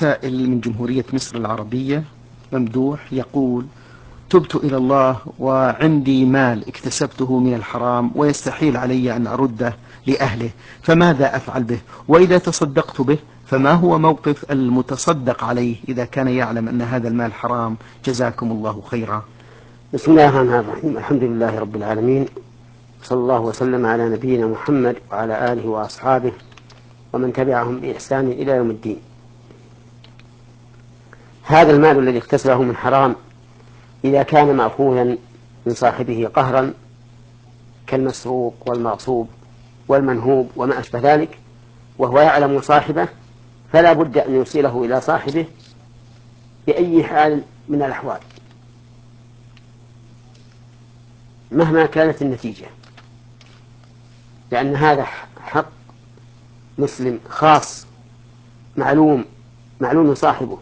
سائل من جمهورية مصر العربية ممدوح يقول: تبت إلى الله وعندي مال اكتسبته من الحرام ويستحيل علي أن أرده لأهله، فماذا أفعل به؟ وإذا تصدقت به فما هو موقف المتصدق عليه إذا كان يعلم أن هذا المال حرام؟ جزاكم الله خيرا. بسم الله الرحمن الرحيم. الحمد لله رب العالمين، صلى الله وسلم على نبينا محمد وعلى آله وأصحابه ومن تبعهم بإحسان إلى يوم الدين. هذا المال الذي اكتسبه من حرام إذا كان مأخوذا من صاحبه قهرا كالمسروق والمغصوب والمنهوب وما أشبه ذلك، وهو يعلم صاحبه، فلا بد أن يوصله إلى صاحبه بأي حال من الأحوال مهما كانت النتيجة، لأن هذا حق مسلم خاص معلوم صاحبه،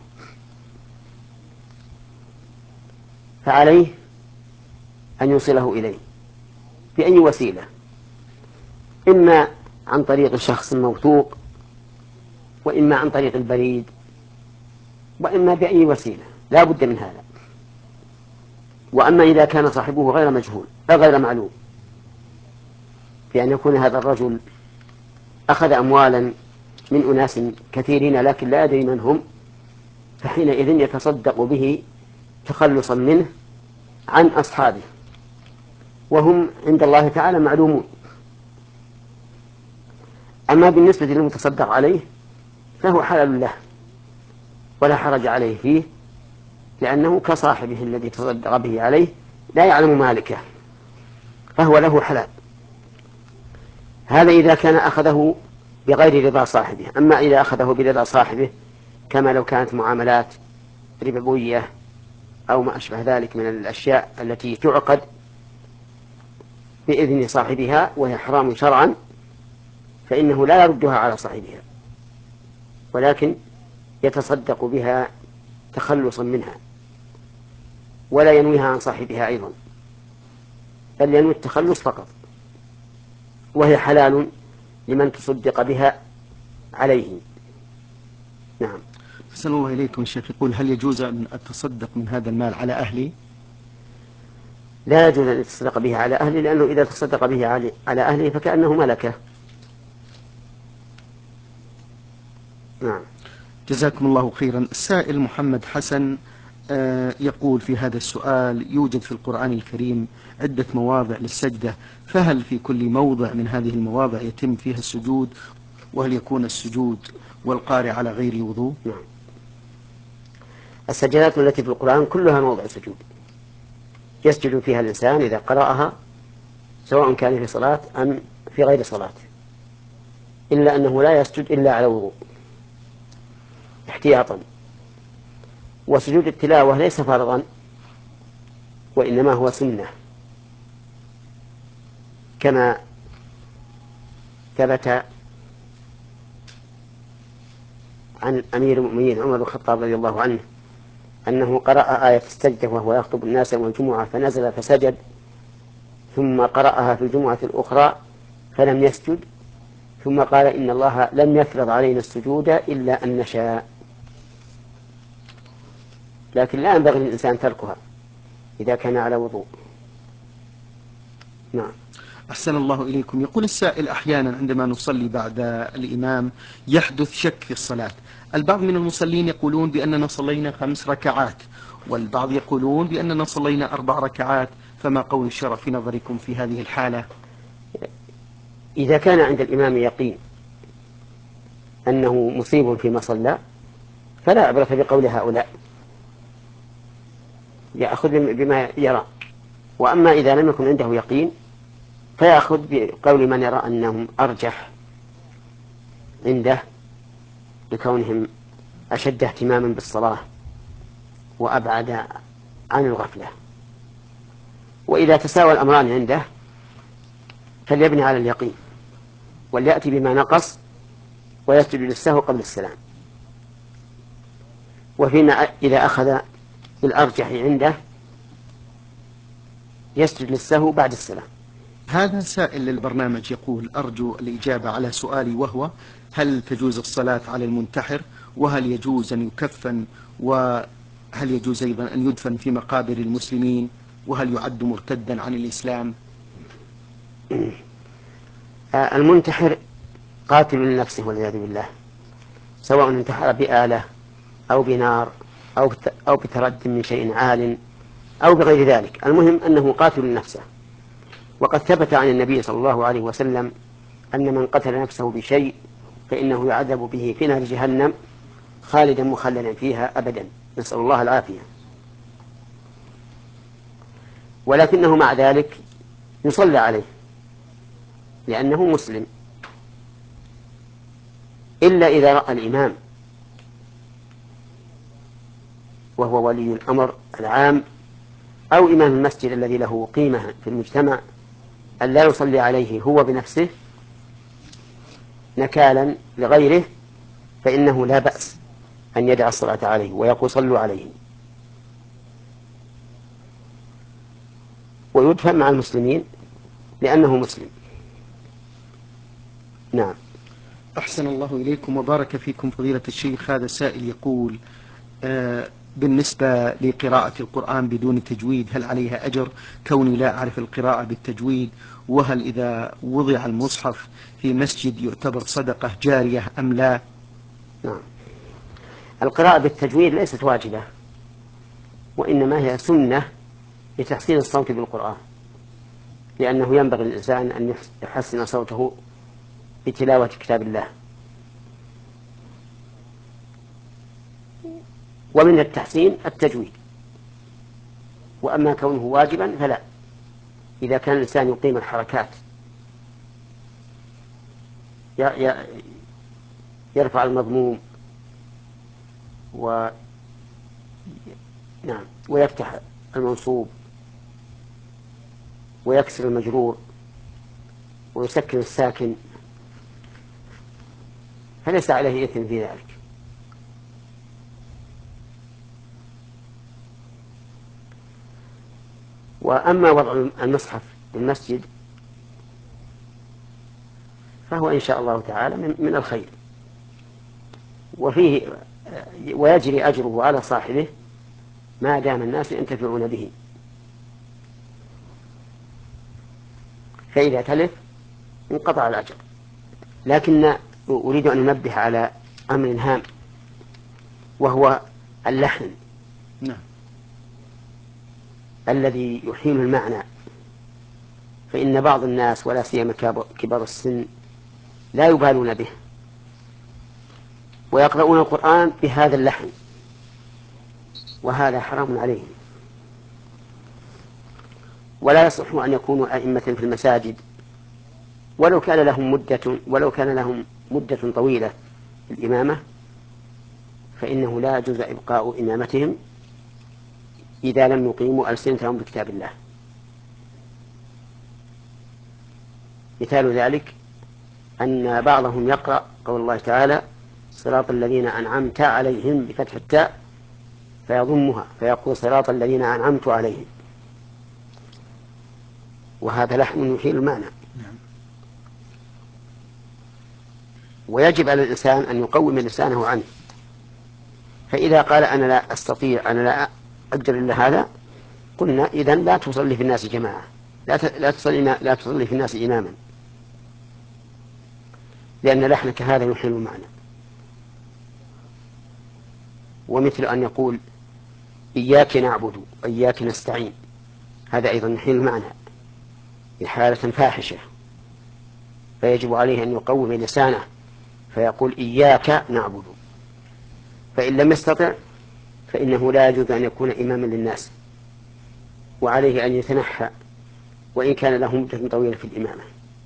فعليه أن يوصله إليه بأي وسيلة، إما عن طريق شخص موثوق، وإما عن طريق البريد، وإما بأي وسيلة، لا بد من هذا. وأما إذا كان صاحبه غير مجهول غير معلوم، بأن يكون هذا الرجل أخذ أموالا من أناس كثيرين لكن لا يدري من هم، فحينئذ يتصدق به تخلصا منه عن أصحابه، وهم عند الله تعالى معلومون. أما بالنسبة للمتصدق عليه فهو حلال له ولا حرج عليه فيه، لأنه كصاحبه الذي تصدق به عليه لا يعلم مالكه، فهو له حلال. هذا إذا كان أخذه بغير رضا صاحبه. أما إذا أخذه برضا صاحبه، كما لو كانت معاملات ربوية أو ما أشبه ذلك من الأشياء التي تعقد بإذن صاحبها وهي حرام شرعا، فإنه لا يردها على صاحبها، ولكن يتصدق بها تخلصا منها، ولا ينويها عن صاحبها أيضا، بل ينوي التخلص فقط، وهي حلال لمن تصدق بها عليه. نعم. أحسن الله إليكم. الشيخ يقول: هل يجوز أن أتصدق من هذا المال على أهلي؟ لا يجوز أن يتصدق به على أهله، لأنه إذا تصدق به على أهله فكأنه ملكه. نعم. جزاكم الله خيرا. السائل محمد حسن يقول في هذا السؤال: يوجد في القرآن الكريم عدة مواضع للسجدة، فهل في كل موضع من هذه المواضع يتم فيها السجود؟ وهل يكون السجود والقارئ على غير وضوء؟ نعم. السجدات التي في القرآن كلها موضع سجود، يسجد فيها الإنسان إذا قرأها، سواء كان في صلاة أم في غير صلاة، إلا أنه لا يسجد إلا على وضوء احتياطا. وسجود التلاوة ليس فرضا، وإنما هو سنة، كما ثبت عن أمير المؤمنين عمر بن الخطاب رضي الله عنه أنه قرأ آية السجدة وهو يخطب الناس يوم الجمعة فنزل فسجد، ثم قرأها في الجمعة الأخرى فلم يسجد، ثم قال: إن الله لم يفرض علينا السجود إلا أن نشاء، لكن لا ينبغي للإنسان تركها إذا كان على وضوء. نعم. أحسن الله إليكم. يقول السائل: أحيانا عندما نصلي بعد الإمام يحدث شك في الصلاة. البعض من المصلين يقولون بأننا صلينا 5 ركعات، والبعض يقولون بأننا صلينا 4 ركعات، فما قول الشرع في نظركم في هذه الحالة؟ إذا كان عند الإمام يقين أنه مصيب فيما صلى فلا عبرة بقول هؤلاء، يأخذ بما يرى. وأما إذا لم يكن عنده يقين فيأخذ بقول من يرى أنهم أرجح عنده لكونهم أشد اهتماما بالصلاة وأبعد عن الغفلة. وإذا تساوى الأمران عنده فليبني على اليقين، وليأتي بما نقص ويسجد للسهو قبل السلام. وفيما إذا أخذ بالأرجح عنده يسجد للسهو بعد السلام. هذا سائل للبرنامج يقول: أرجو الإجابة على سؤالي، وهو: هل تجوز الصلاة على المنتحر وهل يجوز أن يكفن، وهل يجوز أيضا أن يدفن في مقابر المسلمين، وهل يعد مرتدا عن الإسلام؟ المنتحر قاتل لنفسه والعياذ بالله، سواء انتحر بآلة أو بنار أو بترد من شيء عال أو بغير ذلك، المهم أنه قاتل لنفسه. وقد ثبت عن النبي صلى الله عليه وسلم أن من قتل نفسه بشيء فإنه يعذب به في نار جهنم خالدا مخلدا فيها أبدا، نسأل الله العافية. ولكنه مع ذلك يصلى عليه لأنه مسلم، إلا إذا رأى الإمام وهو ولي الأمر العام أو إمام المسجد الذي له قيمة في المجتمع أن لا يصلي عليه هو بنفسه نكالا لغيره، فإنه لا بأس أن يدع الصلاة عليه ويقول صلوا عليه، ويدفن مع المسلمين لأنه مسلم. نعم. أحسن الله إليكم وبارك فيكم فضيلة الشيخ. هذا سائل يقول بالنسبة لقراءة القرآن بدون تجويد هل عليها أجر كوني لا أعرف القراءة بالتجويد؟ وهل إذا وضع المصحف في مسجد يعتبر صدقة جارية أم لا؟ نعم. القراءة بالتجويد ليست واجبة، وإنما هي سنة لتحسين الصوت بالقرآن، لأنه ينبغي للإنسان أن يحسن صوته بتلاوة كتاب الله. ومن التحسين التجويد، وأما كونه واجبا فلا، إذا كان الإنسان يقيم الحركات يرفع المضموم نعم ويفتح المنصوب ويكسر المجرور ويسكن الساكن فليس عليه إثم في ذلك. وأما وضع المصحف بالمسجد فهو إن شاء الله تعالى من الخير، ويجري أجره على صاحبه ما دام الناس ينتفعون به، فإذا تلف انقطع الأجر. لكن أريد أن أنبه على أمر هام، وهو اللحن. نعم. الذي يحيل المعنى، فإن بعض الناس ولا سيما كبار السن لا يبالون به ويقرؤون القرآن بهذا اللحن، وهذا حرام عليهم. ولا يصح أن يكونوا أئمة في المساجد ولو كان لهم مدة طويلة في الإمامة، فإنه لا يجوز إبقاء إمامتهم إذا لم يقيموا ألسنتهم بكتاب الله. مثال ذلك أن بعضهم يقرأ قول الله تعالى صراط الذين أنعمت عليهم بفتح التاء فيضمها فيقول صراط الذين أنعمت عليهم، وهذا لحن يحيل المعنى. ويجب على الإنسان أن يقوم لسانه عنه، فإذا قال أنا لا أستطيع، أنا لا أقدر إلا هذا، قلنا إذن لا تصلي في الناس جماعة، لا تصلي في الناس إماما، لأن لحنك هذا يحيل المعنى. ومثل أن يقول إياك نعبد وإياك نستعين، هذا أيضا يحيل المعنى إحالة فاحشة، فيجب عليه أن يقوم لسانه فيقول إياك نعبد. فإن لم يستطع فإنه لا يجوز أن يكون إماما للناس، وعليه أن يتنحى وإن كان له مدة طويلة في الإمامة.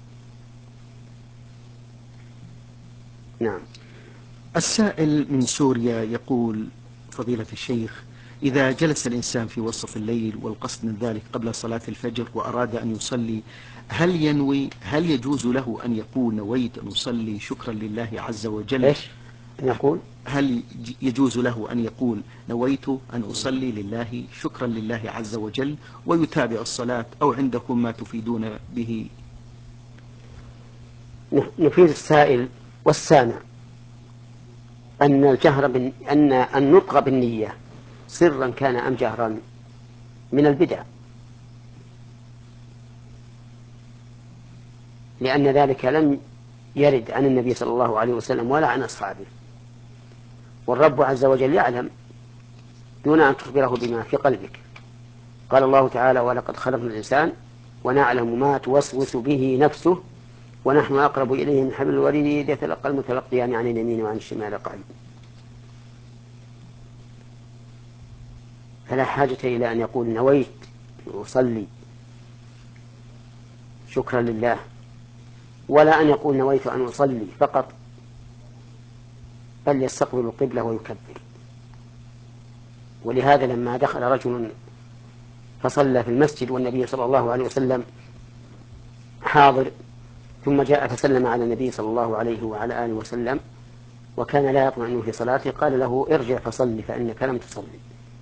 نعم. السائل من سوريا يقول فضيلة الشيخ إذا جلس الإنسان في وسط الليل والقصد من ذلك قبل صلاة الفجر وأراد أن يصلي، هل يجوز له أن يقول نويت أن أصلي شكرا لله عز وجل؟ إيش يقول؟ هل يجوز له أن يقول نويت أن أصلي لله شكرا لله عز وجل ويتابع الصلاة، أو عندكم ما تفيدون به؟ نفيد السائل والسامع أن النطق بالنية سرا كان أم جهرا من البدع، لأن ذلك لم يرد عن النبي صلى الله عليه وسلم ولا عن أصحابه، والرب عز وجل يعلم دون أن تخبره بما في قلبك. قال الله تعالى: ولقد خلقنا الإنسان ونعلم ما توسوس به نفسه ونحن أقرب إليه من حبل الوريد يتلقى المتلقيان عن اليمين وعن الشمال قعيد. فلا حاجة إلى أن يقول نويت أصلي شكرا لله، ولا أن يقول نويت أن أصلي فقط، بل يستقبل القبلة ويكبر. ولهذا لما دخل رجل فصلى في المسجد والنبي صلى الله عليه وسلم حاضر، ثم جاء فسلم على النبي صلى الله عليه وعلى آله وسلم وكان لا يطمئن في صلاته، قال له: ارجع فصل فإنك لم تصلي.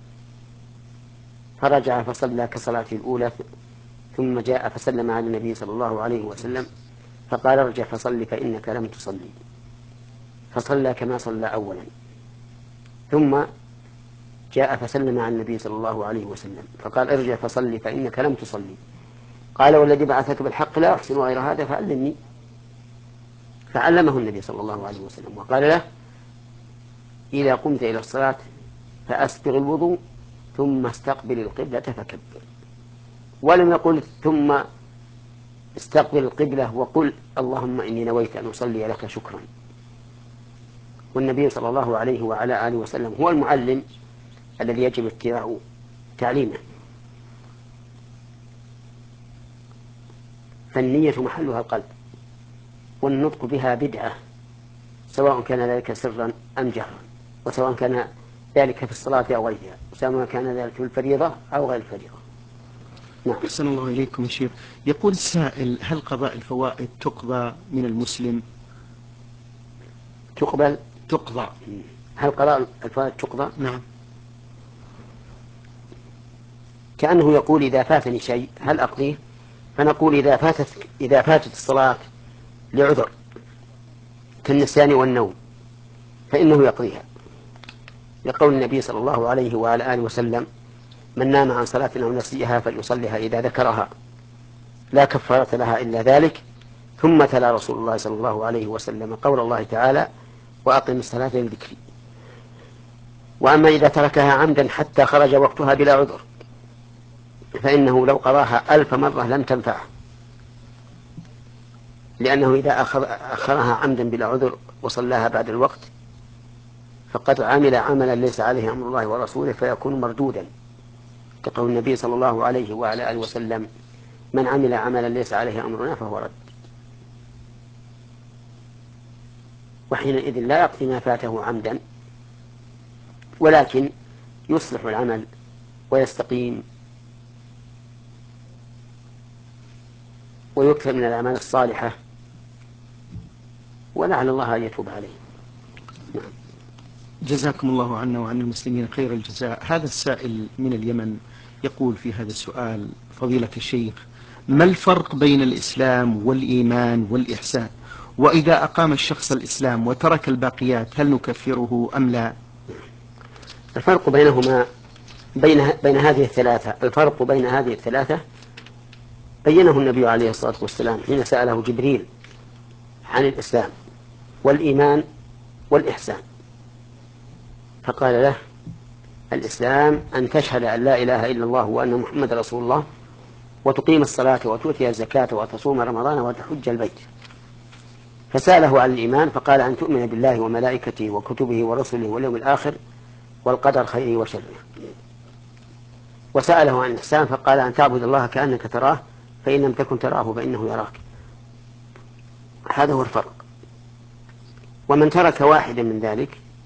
فرجع فصلى كصلاته الأولى، ثم جاء فسلم على النبي صلى الله عليه وسلم فقال: ارجع فصل فإنك لم تصلي. فصلى كما صلى أولا، ثم جاء فسلم على النبي صلى الله عليه وسلم فقال: ارجع فصل فإنك لم تصلي. قال: والذي بعثك بالحق لا أحسن غير هذا فعلمني. فعلمه النبي صلى الله عليه وسلم وقال له: إذا قمت إلى الصلاة فأسبغ الوضوء ثم استقبل القبلة فكبر. ولم يقل ثم استقبل القبلة وقل اللهم إني نويت أن أصلي لك شكرا. والنبي صلى الله عليه وعلى آله وسلم هو المعلم الذي يجب اتباع تعليمه. فالنية محلها القلب، والنطق بها بدعة، سواء كان ذلك سرا أم جهرا، وسواء كان ذلك في الصلاة أو غيرها، وسواء كان ذلك في الفريضة أو غير الفريضة. نعم. أحسن الله إليكم يا شيخ. يقول السائل: هل قضاء الفوائد تقضى من المسلم؟ تقضى. هل قضاء الفوائد تقضى؟ نعم. كأنه يقول: إذا فاتني شيء هل أقضيه؟ فنقول: إذا فاتت الصلاة لعذر كالنسيان والنوم فإنه يقضيها، لقول النبي صلى الله عليه وعلى آله وسلم: من نام عن صلاة أو نسيها فليصلها إذا ذكرها لا كفارة لها إلا ذلك. ثم تلا رسول الله صلى الله عليه وسلم قول الله تعالى: وأقم الصلاة لذكري. وأما إذا تركها عمدا حتى خرج وقتها بلا عذر فإنه لو قضاها 1000 مرة لم تنفعه، لأنه إذا أخرها عمدا بلا عذر وصلاها بعد الوقت فقد عمل عملا ليس عليه أمر الله ورسوله فيكون مردودا، كقول النبي صلى الله عليه وعلى آله وسلم: من عمل عملا ليس عليه أمرنا فهو رد. وحينئذ لا يقضي ما فاته عمدا، ولكن يصلح العمل ويستقيم ويكثر من الأعمال الصالحة، ولعل الله أن يتوب عليه. نعم. جزاكم الله عنا وعن المسلمين خير الجزاء. هذا السائل من اليمن يقول في هذا السؤال: فضيلة الشيخ، ما الفرق بين الإسلام والإيمان والإحسان؟ وإذا أقام الشخص الإسلام وترك الباقيات هل نكفره أم لا؟ الفرق بينهما بين هذه الثلاثة، الفرق بين هذه الثلاثة بينه النبي عليه الصلاة والسلام حين سأله جبريل عن الإسلام والإيمان والإحسان، فقال له: الإسلام أن تشهد أن لا إله إلا الله وأن محمد رسول الله، وتقيم الصلاة وتؤتي الزكاة وتصوم رمضان وتحج البيت. فسأله عن الإيمان فقال: أن تؤمن بالله وملائكته وكتبه ورسله واليوم الآخر والقدر خيره وشره. وسأله عن الإحسان فقال: أن تعبد الله كأنك تراه فإن لم تكن تراه فإنه يراك. هذا هو الفرق. ومن ترك واحدا من ذلك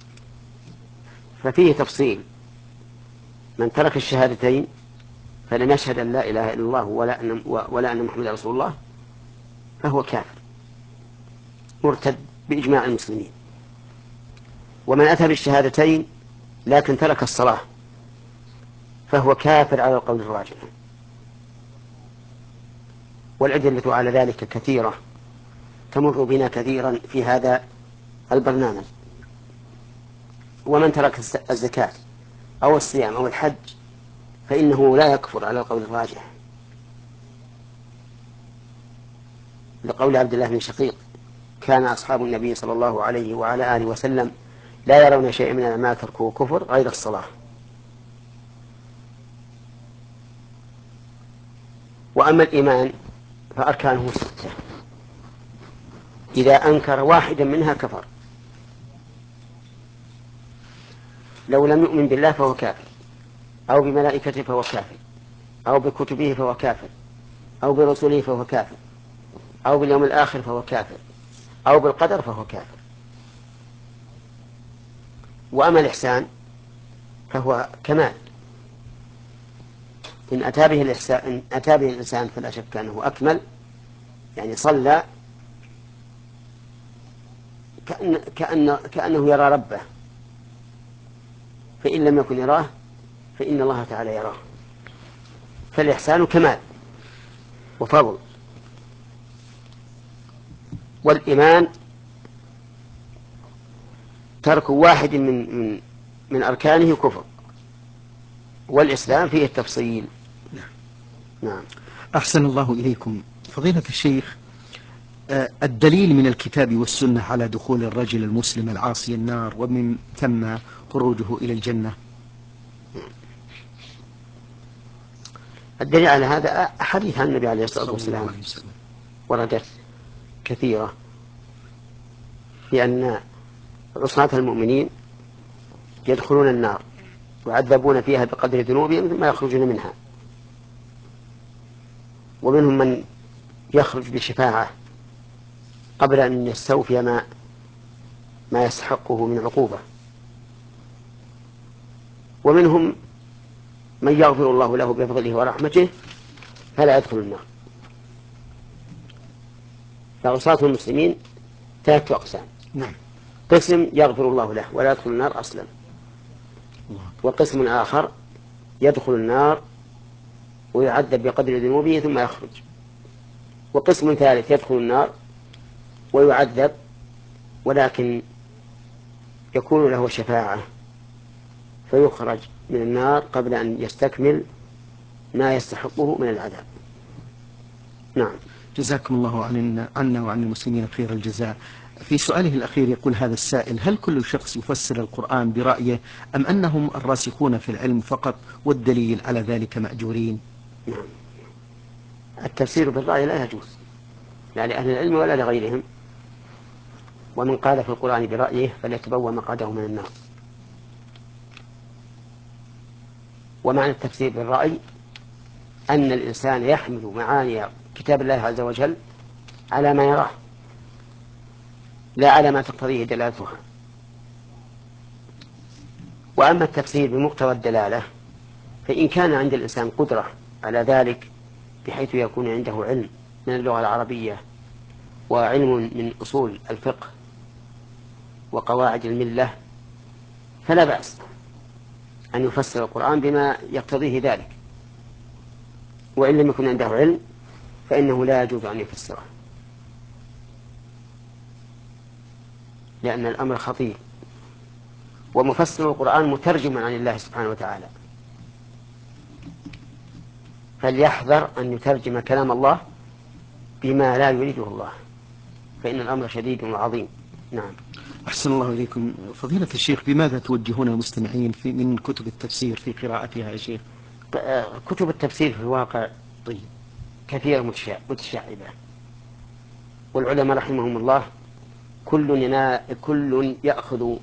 ففيه تفصيل: من ترك الشهادتين فلم يشهد أن لا إله إلا الله ولا أن محمد رسول الله فهو كافر مرتد بإجماع المسلمين. ومن أتى بالشهادتين لكن ترك الصلاة فهو كافر على القول الراجح. والأدلة على ذلك كثيرة تمر بنا كثيرا في هذا البرنامج. ومن ترك الزكاة أو الصيام أو الحج فإنه لا يكفر على القول الراجح، لقول عبد الله بن شقيق: كان أصحاب النبي صلى الله عليه وعلى آله وسلم لا يرون شيئا من ما تركه كفر غير الصلاة. وأما الإيمان فأركانه 6، إذا أنكر واحدا منها كفر. لو لم يؤمن بالله فهو كافر، أو بملائكته فهو كافر، أو بكتبه فهو كافر، أو برسله فهو كافر، أو باليوم الآخر فهو كافر، أو بالقدر فهو كافر. وأما الإحسان فهو كمال، إن أتى به الإنسان فلا شك أنه أكمل، يعني صلى كأنه يرى ربه، فإن لم يكن يراه فإن الله تعالى يراه. فالإحسان كمال وفضل. والإيمان ترك واحد من أركانه كفر، والإسلام فيه التفصيل. نعم. أحسن الله إليكم فضيلة الشيخ. الدليل من الكتاب والسنة على دخول الرجل المسلم العاصي النار ومن ثم خروجه إلى الجنة. الدليل على هذا حديث عن النبي عليه الصلاة والسلام وردت كثيرة بأن عصاة المؤمنين يدخلون النار ويعذبون فيها بقدر ذنوبهم ثم يخرجون منها، ومنهم من يخرج بشفاعة قبل أن يستوفي ما يستحقه من عقوبة، ومنهم من يغفر الله له بفضله ورحمته فلا يدخل النار. فعصاة المسلمين 3 أقسام: قسم يغفر الله له ولا يدخل النار أصلا، وقسم آخر يدخل النار ويعذب بقدر ذنوبه ثم يخرج، وقسم ثالث يدخل النار ويعذب ولكن يكون له شفاعة فيخرج من النار قبل أن يستكمل ما يستحقه من العذاب. نعم. جزاكم الله عنا وعن المسلمين خير الجزاء. في سؤاله الأخير يقول هذا السائل: هل كل شخص يفسر القرآن برأيه أم أنهم الراسخون في العلم فقط والدليل على ذلك مأجورين؟ نعم. التفسير بالرأي لا يجوز لا لأهل العلم ولا لغيرهم، ومن قال في القرآن برأيه فليتبوأ مقعده من النار. ومعنى التفسير بالرأي أن الإنسان يحمل معاني كتاب الله عز وجل على ما يراه لا على ما تقتضيه دلالتها. وأما التفسير بمقتضى الدلالة فإن كان عند الإنسان قدرة على ذلك بحيث يكون عنده علم من اللغة العربية وعلم من أصول الفقه وقواعد الملة فلا بأس أن يفسر القرآن بما يقتضيه ذلك، وإن لم يكن عنده علم فإنه لا يجوز أن يفسره، لأن الأمر خطير. ومفسر القرآن مترجم عن الله سبحانه وتعالى، فليحذر أن يترجم كلام الله بما لا يريده الله، فإن الأمر شديد وعظيم. نعم. أحسن الله إليكم فضيلة الشيخ. بماذا توجهون المستمعين من كتب التفسير في قراءتها يا شيخ؟ كتب التفسير في الواقع كثير متشعبة، والعلماء رحمهم الله كل يأخذ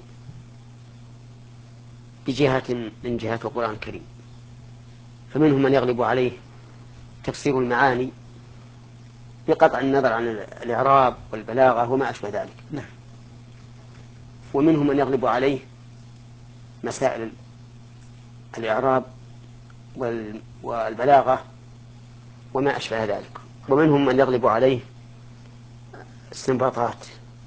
بجهة من جهات القرآن الكريم، فمنهم من يغلب عليه تفسير المعاني بقطع النظر عن الإعراب والبلاغة وما أشبه ذلك. نعم. ومنهم من يغلب عليه مسائل الإعراب والبلاغة وما أشبه ذلك. ومنهم من يغلب عليه استنباطات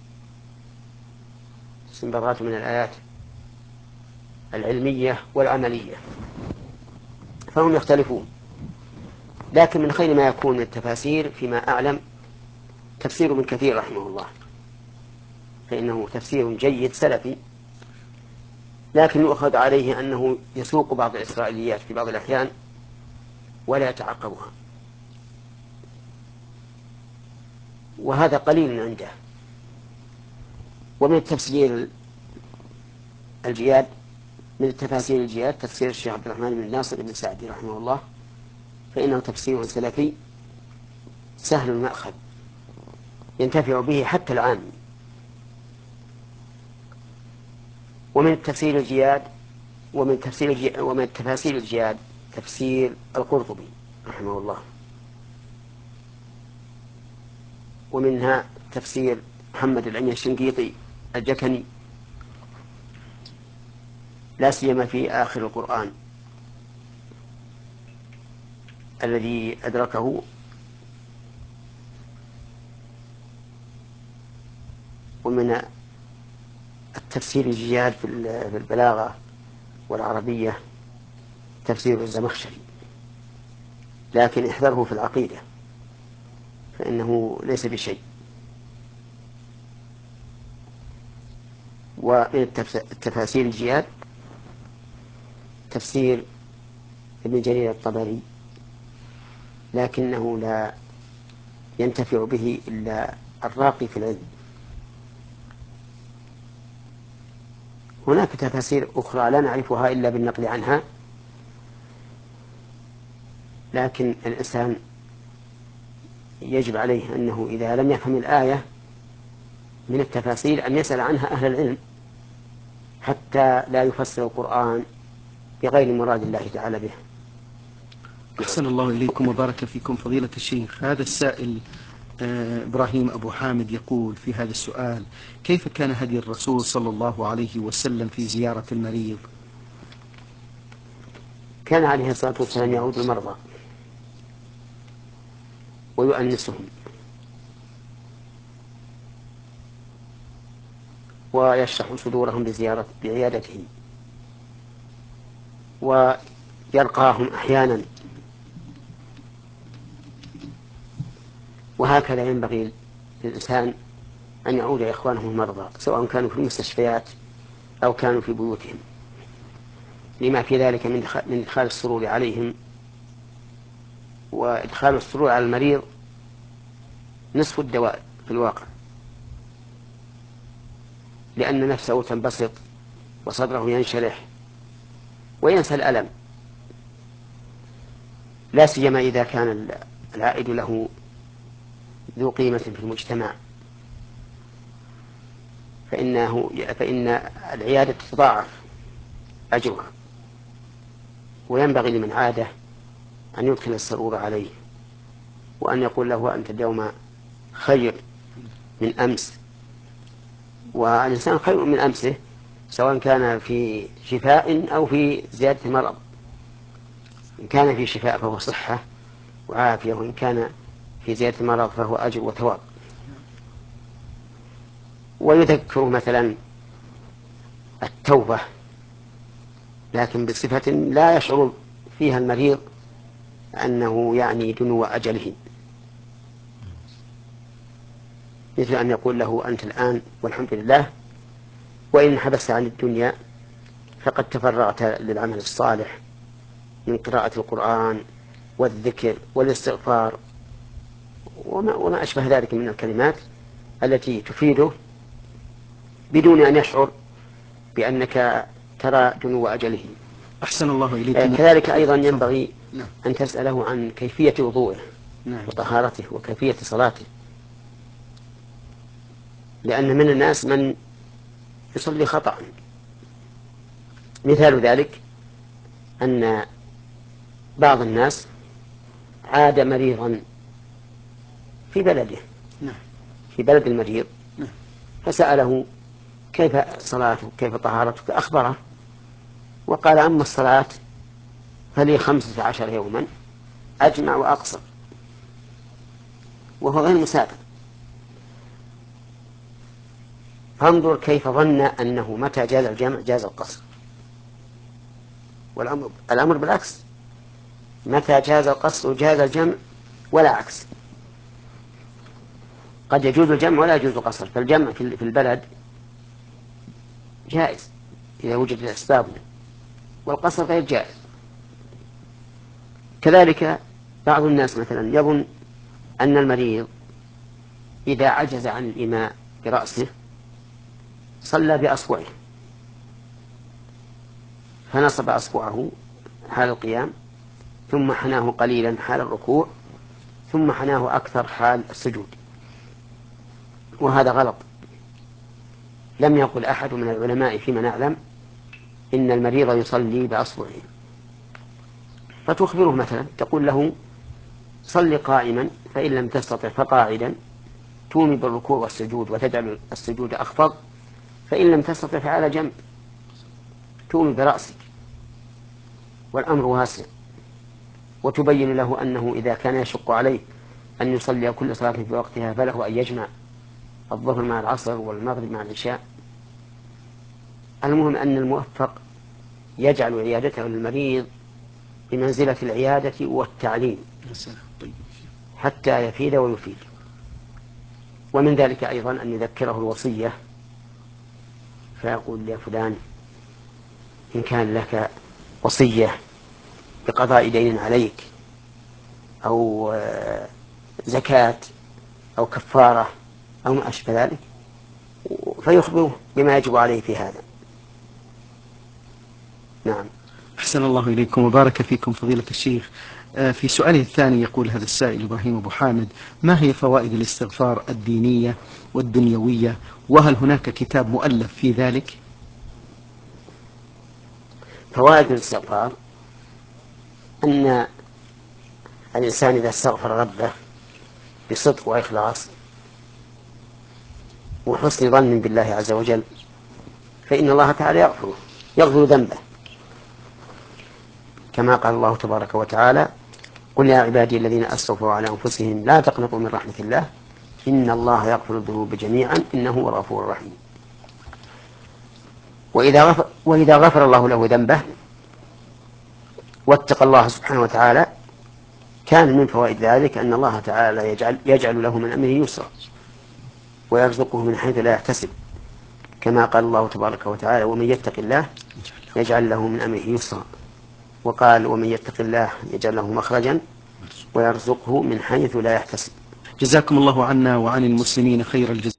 من الآيات العلمية والعملية، فهم يختلفون. لكن من خير ما يكون من التفاسير فيما أعلم تفسير ابن كثير رحمه الله، فإنه تفسير جيد سلفي لكن يؤخذ عليه أنه يسوق بعض الإسرائيليات في بعض الأحيان ولا يتعقبها، وهذا قليل عنده. ومن تفسير الجياد، من تفاسير الجياد تفسير الشيخ عبد الرحمن بن ناصر بن سعدي رحمه الله، فإنه تفسير سلفي سهل المأخذ ينتفع به حتى العام. ومن تفسير الجياد ومن تفاسير الجياد تفسير القرطبي رحمه الله، ومنها تفسير محمد الأمين الشنقيطي الجكني، لا سيما في آخر القرآن الذي أدركه. ومن التفسير الجياد في البلاغة والعربية تفسير الزمخشري، لكن احذره في العقيدة فإنه ليس بشيء. ومن التفاسير الجياد تفسير ابن جرير الطبري، لكنه لا ينتفع به إلا الراقي في العلم. هناك تفاسير أخرى لا نعرفها إلا بالنقل عنها، لكن الإنسان يجب عليه أنه إذا لم يفهم الآية من التفاسير أن يسأل عنها أهل العلم، حتى لا يفسر القرآن بغير مراد الله تعالى به. أحسن الله إليكم وبارك فيكم فضيلة الشيخ. هذا السائل إبراهيم أبو حامد يقول في هذا السؤال: كيف كان هدي الرسول صلى الله عليه وسلم في زيارة المريض؟ كان عليه الصلاة والسلام يعود المرضى ويؤنسهم ويشرح صدورهم بعيادتهم، ويلقاهم أحيانا. وهكذا ينبغي للإنسان أن يعود إخوانه المرضى، سواء كانوا في المستشفيات أو كانوا في بيوتهم، لما في ذلك من إدخال السرور عليهم. وإدخال السرور على المريض نصف الدواء في الواقع، لأن نفسه تنبسط وصدره ينشرح وينسى الألم، لا سيما إذا كان العائد له ذو قيمة في المجتمع، فإن العيادة تضاعف أجرها. وينبغي لمن عاده أن يدخل السرور عليه، وأن يقول له: أنت اليوم خير من أمس. والإنسان خير من أمسه، سواء كان في شفاء أو في زيادة مرض. إن كان في شفاء فهو صحة وعافية، وإن كان في زيادة مرض فهو أجر وثواب. ويذكر مثلا التوبة، لكن بصفة لا يشعر فيها المريض أنه يعني دنو أجله، مثل أن يقول له: أنت الآن والحمد لله، وإن حبست عن الدنيا فقد تفرغت للعمل الصالح من قراءة القرآن والذكر والاستغفار وما أشبه ذلك من الكلمات التي تفيده بدون أن يشعر بأنك ترى دنو أجله. أحسن الله إليكم. كذلك أيضا ينبغي أن تسأله عن كيفية وضوءه وطهارته وكيفية صلاته، لأن من الناس من يصلي خطأ. مثال ذلك أن بعض الناس عاد مريضا في بلده، في بلد المريض، فسأله: كيف صلاتك كيف طهارتك؟ أخبره وقال: أما الصلاة فلي 15 يوما أجمع وأقصر، وهو غير مسافر. فانظر كيف ظن أنه متى جاز الجمع جاز القصر، والأمر بالعكس، متى جاز القصر جاز الجمع ولا عكس. قد يجوز الجمع ولا يجوز القصر، فالجمع في البلد جائز إذا وجد الأسباب، والقصر غير جائز. كذلك بعض الناس مثلا يظن أن المريض إذا عجز عن الإيماء برأسه صلى بأصبعه، فنصب أصبعه حال القيام، ثم حناه قليلا حال الركوع، ثم حناه أكثر حال السجود، وهذا غلط. لم يقل أحد من العلماء فيما نعلم إن المريض يصلي بأصبعه. فتخبره مثلا تقول له صل قائما، فإن لم تستطع فقاعدا، تومي بالركوع والسجود وتجعل السجود أخفض، فإن لم تستطع فعلى جنب، تومي برأسك، والأمر واسع. وتبين له أنه إذا كان يشق عليه أن يصلي كل صلاة في وقتها فله أن يجمع الظهر مع العصر والمغرب مع العشاء. المهم أن الموفق يجعل عيادته للمريض بمنزلة العيادة والتعليم حتى يفيد ويفيد. ومن ذلك أيضا أن يذكره الوصية، فيقول يا فلان إن كان لك وصية بقضاء دين عليك أو زكاة أو كفارة أو ما أشبه ذلك، فيخبره بما يجب عليه في هذا. نعم. أحسن الله إليكم وبارك فيكم فضيلة الشيخ. في سؤاله الثاني يقول هذا السائل إبراهيم أبو حامد: ما هي فوائد الاستغفار الدينية والدنيوية، وهل هناك كتاب مؤلف في ذلك؟ فوائد الاستغفار أن الإنسان إذا استغفر ربه بصدق وإخلاص وحسن ظن بالله عز وجل فإن الله تعالى يغفر ذنبه، كما قال الله تبارك وتعالى: قل يا عبادي الذين أسرفوا على أنفسهم لا تقنطوا من رحمة الله إن الله يغفر الذنوب جميعا إنه هو الغفور الرحيم. وإذا غفر الله له ذنبه واتقى الله سبحانه وتعالى كان من فوائد ذلك أن الله تعالى يجعل له من أمره يسرا ويرزقه من حيث لا يحتسب، كما قال الله تبارك وتعالى: ومن يتق الله يجعل له من أمره يسرا. وقال: ومن يتق الله يجعل له مخرجا ويرزقه من حيث لا يحتسب. جزاكم الله عنا وعن المسلمين خير الجزاء.